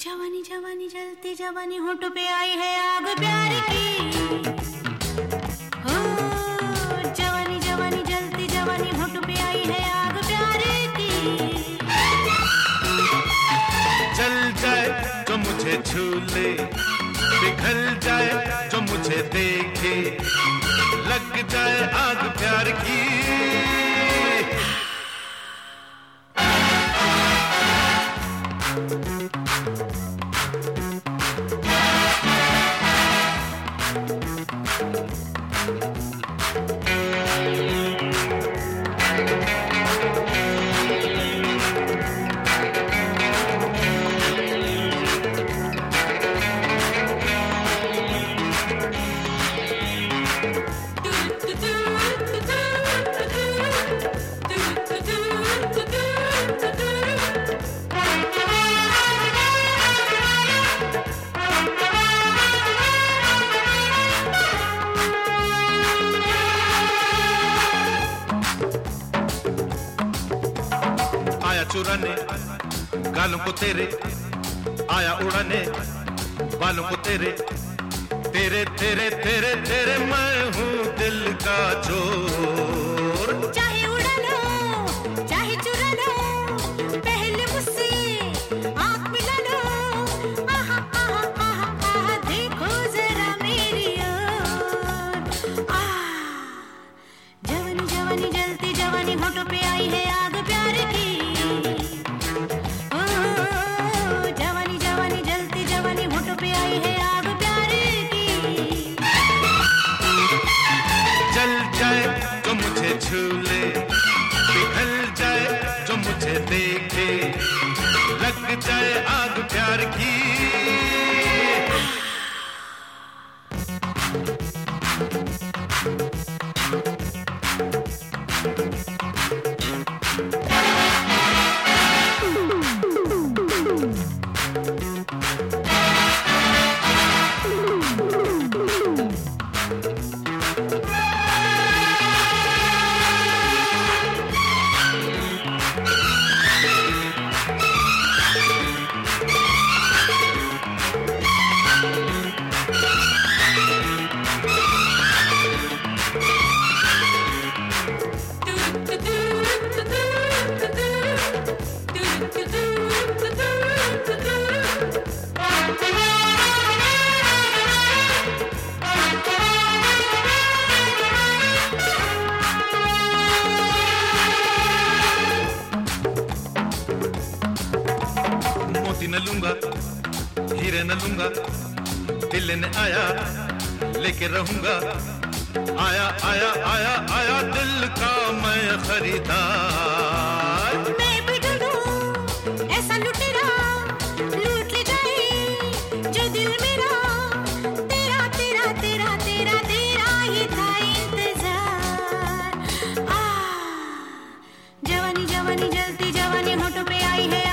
जवानी जवानी जलती जवानी होठों पे आई है आग प्यार की। हो जवानी जवानी जलती जवानी होठों पे आई है आग प्यार की। जल जाए जो मुझे छू ले, पिघल जाए जो मुझे देखे, लग जाए आग प्यार की। चुराने गालों को तेरे, आया उड़ाने बालों को तेरे, तेरे तेरे तेरे तेरे मैं हूँ दिल का चोर। चाहे उड़ा लो चाहे चुरा लो, पहले मुझसे आँख मिला लो। आहा आहा आहा आहा देखो जरा मेरी ओर। जवानी जवानी जलती जवानी होठों पे आई है आग प्यार की। जो मुझे छू ले, पिघल जाए जो मुझे देखे, लग जाए आग प्यार की। न लूंगा हीरे न लूंगा, दिल ने आया लेके रहूंगा। आया आया आया आया दिल का मैं खरीदार। मैं भी ढूंढूं ऐसा लुटेरा, लूट ले जाए जो दिल मेरा। तेरा तेरा तेरा तेरा तेरा ही था इंतजार। जवानी जवानी जलती जवानी होठों पे आई है